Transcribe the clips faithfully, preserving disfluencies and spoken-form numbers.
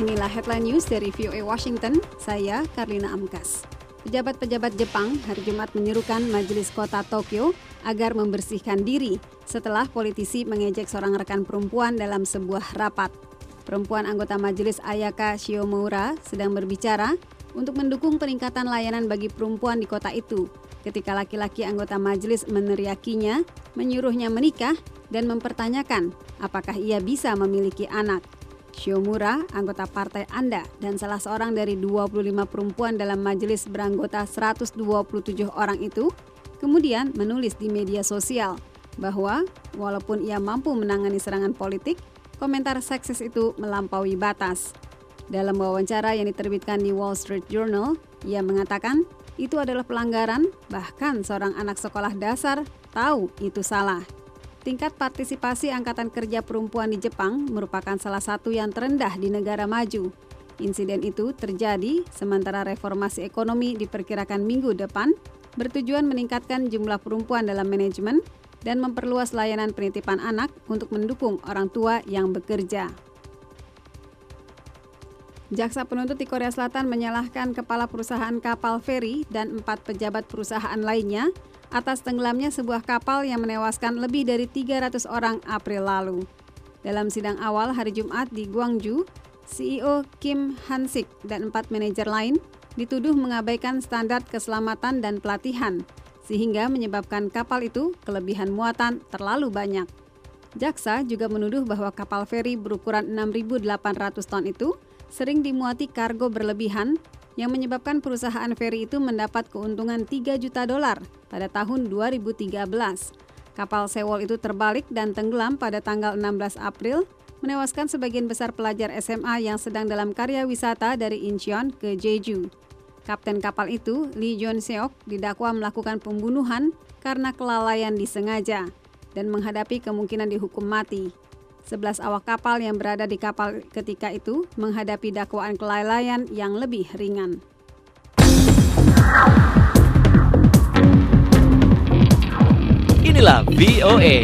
inilah headline news dari V O A Washington, saya Karlina Amkas. Pejabat-pejabat Jepang hari Jumat menyerukan Majelis Kota Tokyo agar membersihkan diri setelah politisi mengejek seorang rekan perempuan dalam sebuah rapat. Perempuan anggota majelis Ayaka Shiomura sedang berbicara untuk mendukung peningkatan layanan bagi perempuan di kota itu ketika laki-laki anggota majelis meneriakinya, menyuruhnya menikah dan mempertanyakan apakah ia bisa memiliki anak. Shiomura, anggota partai Anda dan salah seorang dari dua puluh lima perempuan dalam majelis beranggota seratus dua puluh tujuh orang itu, kemudian menulis di media sosial bahwa walaupun ia mampu menangani serangan politik, komentar seksis itu melampaui batas. Dalam wawancara yang diterbitkan di Wall Street Journal, ia mengatakan itu adalah pelanggaran, bahkan seorang anak sekolah dasar tahu itu salah. Tingkat partisipasi angkatan kerja perempuan di Jepang merupakan salah satu yang terendah di negara maju. Insiden itu terjadi sementara reformasi ekonomi diperkirakan minggu depan bertujuan meningkatkan jumlah perempuan dalam manajemen dan memperluas layanan penitipan anak untuk mendukung orang tua yang bekerja. Jaksa penuntut di Korea Selatan menyalahkan kepala perusahaan kapal feri dan empat pejabat perusahaan lainnya atas tenggelamnya sebuah kapal yang menewaskan lebih dari tiga ratus orang April lalu. Dalam sidang awal hari Jumat di Gwangju, C E O Kim Han-sik dan empat manajer lain dituduh mengabaikan standar keselamatan dan pelatihan, sehingga menyebabkan kapal itu kelebihan muatan terlalu banyak. Jaksa juga menuduh bahwa kapal feri berukuran enam ribu delapan ratus ton itu sering dimuati kargo berlebihan yang menyebabkan perusahaan feri itu mendapat keuntungan tiga juta dolar pada tahun dua ribu tiga belas. Kapal Sewol itu terbalik dan tenggelam pada tanggal enam belas April, menewaskan sebagian besar pelajar S M A yang sedang dalam karya wisata dari Incheon ke Jeju. Kapten kapal itu, Lee Jun-seok, didakwa melakukan pembunuhan karena kelalaian disengaja dan menghadapi kemungkinan dihukum mati. sebelas awak kapal yang berada di kapal ketika itu menghadapi dakwaan kelalaian yang lebih ringan. Inilah V O A.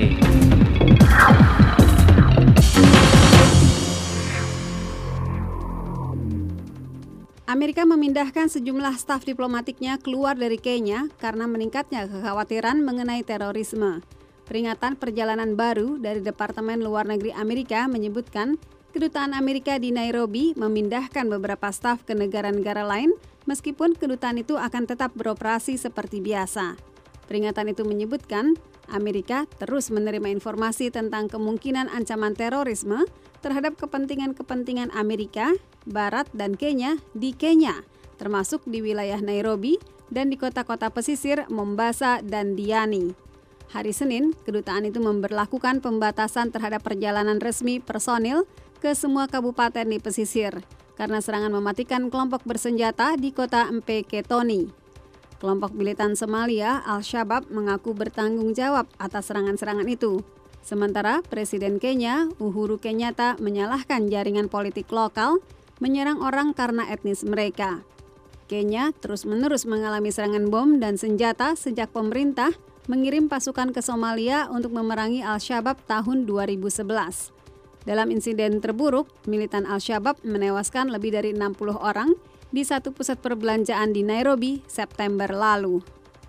Amerika memindahkan sejumlah staf diplomatiknya keluar dari Kenya karena meningkatnya kekhawatiran mengenai terorisme. Peringatan perjalanan baru dari Departemen Luar Negeri Amerika menyebutkan kedutaan Amerika di Nairobi memindahkan beberapa staf ke negara-negara lain meskipun kedutaan itu akan tetap beroperasi seperti biasa. Peringatan itu menyebutkan Amerika terus menerima informasi tentang kemungkinan ancaman terorisme terhadap kepentingan-kepentingan Amerika, Barat, dan Kenya di Kenya, termasuk di wilayah Nairobi dan di kota-kota pesisir Mombasa dan Diani. Hari Senin, kedutaan itu memberlakukan pembatasan terhadap perjalanan resmi personil ke semua kabupaten di pesisir karena serangan mematikan kelompok bersenjata di kota Mpeketoni. Kelompok militan Somalia, Al-Shabaab, mengaku bertanggung jawab atas serangan-serangan itu. Sementara Presiden Kenya, Uhuru Kenyatta, menyalahkan jaringan politik lokal menyerang orang karena etnis mereka. Kenya terus-menerus mengalami serangan bom dan senjata sejak pemerintah mengirim pasukan ke Somalia untuk memerangi Al-Shabaab tahun dua ribu sebelas. Dalam insiden terburuk, militan Al-Shabaab menewaskan lebih dari enam puluh orang di satu pusat perbelanjaan di Nairobi September lalu.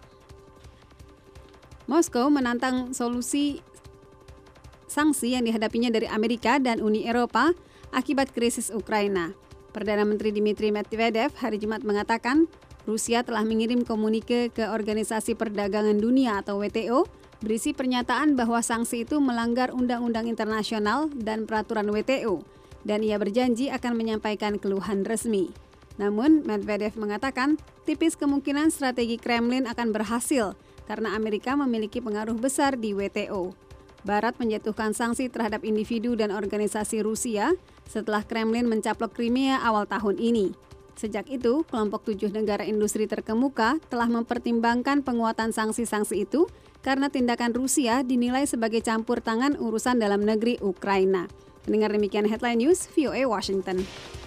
Moskow menantang solusi sanksi yang dihadapinya dari Amerika dan Uni Eropa akibat krisis Ukraina. Perdana Menteri Dmitry Medvedev hari Jumat mengatakan Rusia telah mengirim komunike ke Organisasi Perdagangan Dunia atau W T O berisi pernyataan bahwa sanksi itu melanggar undang-undang internasional dan peraturan W T O dan ia berjanji akan menyampaikan keluhan resmi. Namun, Medvedev mengatakan tipis kemungkinan strategi Kremlin akan berhasil karena Amerika memiliki pengaruh besar di W T O. Barat menjatuhkan sanksi terhadap individu dan organisasi Rusia setelah Kremlin mencaplok Crimea awal tahun ini. Sejak itu, kelompok tujuh negara industri terkemuka telah mempertimbangkan penguatan sanksi-sanksi itu karena tindakan Rusia dinilai sebagai campur tangan urusan dalam negeri Ukraina. Mendengar demikian headline news, V O A Washington.